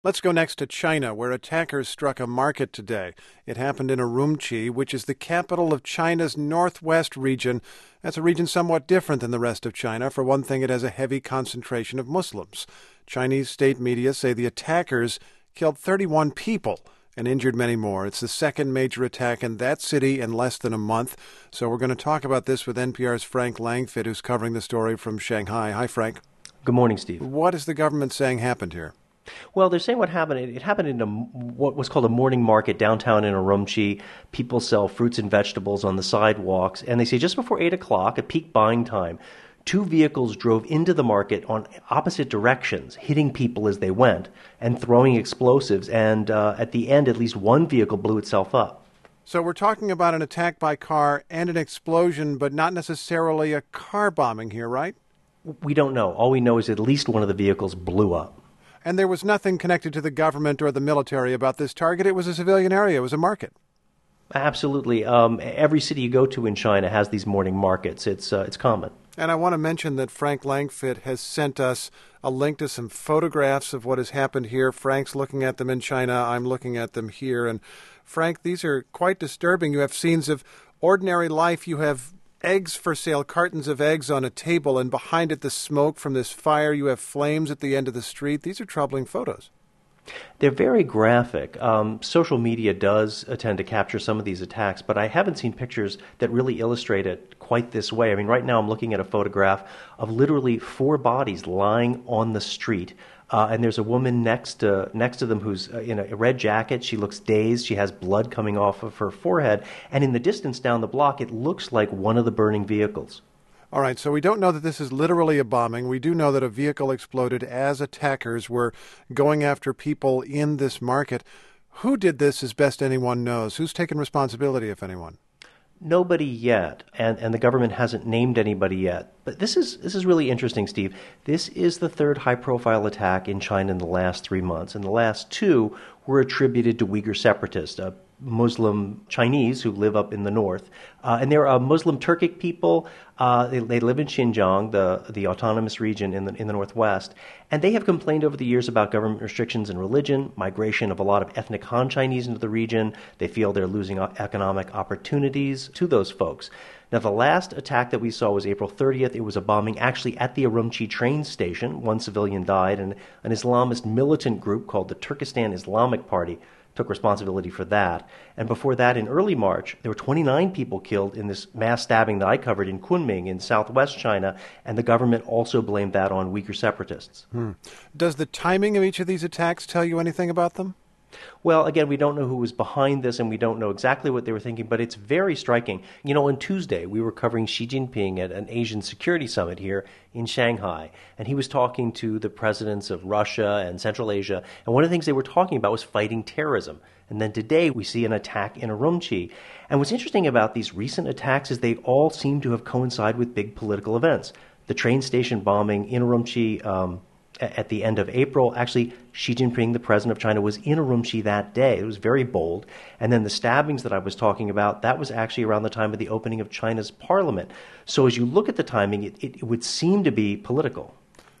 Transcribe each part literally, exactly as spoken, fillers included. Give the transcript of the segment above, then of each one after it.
Let's go next to China, where attackers struck a market today. It happened in Urumqi, which is the capital of China's northwest region. That's a region somewhat different than the rest of China. For one thing, it has a heavy concentration of Muslims. Chinese state media say the attackers killed thirty-one people and injured many more. It's the second major attack in that city in less than a month. So we're going to talk about this with N P R's Frank Langfitt, who's covering the story from Shanghai. Hi, Frank. Good morning, Steve. What is the government saying happened here? Well, they're saying what happened. It happened in a, what was called a morning market downtown in Urumqi. People sell fruits and vegetables on the sidewalks. And they say just before eight o'clock, at peak buying time, two vehicles drove into the market on opposite directions, hitting people as they went and throwing explosives. And uh, at the end, at least one vehicle blew itself up. So we're talking about an attack by car and an explosion, but not necessarily a car bombing here, right? We don't know. All we know is at least one of the vehicles blew up. And there was nothing connected to the government or the military about this target. It was a civilian area. It was a market. Absolutely. Um, every city you go to in China has these morning markets. It's uh, it's common. And I want to mention that Frank Langfitt has sent us a link to some photographs of what has happened here. Frank's looking at them in China. I'm looking at them here. And Frank, these are quite disturbing. You have scenes of ordinary life. You have eggs for sale, cartons of eggs on a table, and behind it the smoke from this fire. You have flames at the end of the street. These are troubling photos. They're very graphic. Um, social media does tend to capture some of these attacks, but I haven't seen pictures that really illustrate it quite this way. I mean, right now I'm looking at a photograph of literally four bodies lying on the street. Uh, and there's a woman next to next to them who's in a red jacket. She looks dazed. She has blood coming off of her forehead. And in the distance down the block, it looks like one of the burning vehicles. All right, so we don't know that this is literally a bombing. We do know that a vehicle exploded as attackers were going after people in this market. Who did this, as best anyone knows? Who's taken responsibility, if anyone? Nobody yet, and, and the government hasn't named anybody yet. But this is this is really interesting, Steve. This is the third high-profile attack in China in the last three months, and the last two were attributed to Uyghur separatists, uh, Muslim Chinese who live up in the north. Uh, and they're uh, Muslim Turkic people. Uh, they, they live in Xinjiang, the the autonomous region in the in the northwest. And they have complained over the years about government restrictions in religion, migration of a lot of ethnic Han Chinese into the region. They feel they're losing economic opportunities to those folks. Now, the last attack that we saw was April thirtieth. It was a bombing actually at the Urumqi train station. One civilian died, and an Islamist militant group called the Turkestan Islamic Party took responsibility for that. And before that, in early March, there were twenty-nine people killed in this mass stabbing that I covered in Kunming in southwest China, and the government also blamed that on Uyghur separatists. Hmm. Does the timing of each of these attacks tell you anything about them? Well, again, we don't know who was behind this, and we don't know exactly what they were thinking, but it's very striking. You know, on Tuesday, we were covering Xi Jinping at an Asian Security Summit here in Shanghai, and he was talking to the presidents of Russia and Central Asia, and one of the things they were talking about was fighting terrorism. And then today, we see an attack in Urumqi. And what's interesting about these recent attacks is they all seem to have coincided with big political events. The train station bombing in Urumqi, um, at the end of April, actually, Xi Jinping, the president of China, was in Urumqi that day. It was very bold. And then the stabbings that I was talking about, that was actually around the time of the opening of China's parliament. So as you look at the timing, it, it, it would seem to be political.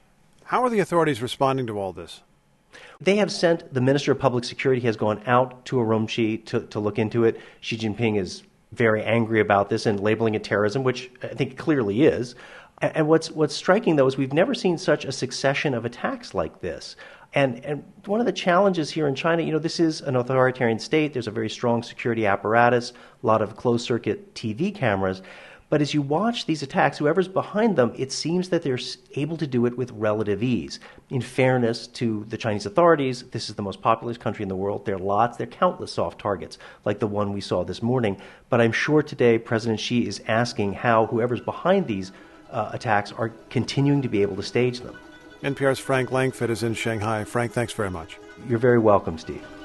How are the authorities responding to all this? They have sent, the Minister of Public Security has gone out to Urumqi to, to look into it. Xi Jinping is very angry about this and labeling it terrorism, which I think it clearly is. And what's what's striking, though, is we've never seen such a succession of attacks like this. And and one of the challenges here in China, you know, this is an authoritarian state. There's a very strong security apparatus, a lot of closed-circuit T V cameras. But as you watch these attacks, whoever's behind them, it seems that they're able to do it with relative ease. In fairness to the Chinese authorities, this is the most populous country in the world. There are lots, there are countless soft targets, like the one we saw this morning. But I'm sure today President Xi is asking how whoever's behind these Uh, attacks are continuing to be able to stage them. N P R's Frank Langfitt is in Shanghai. Frank, thanks very much. You're very welcome, Steve.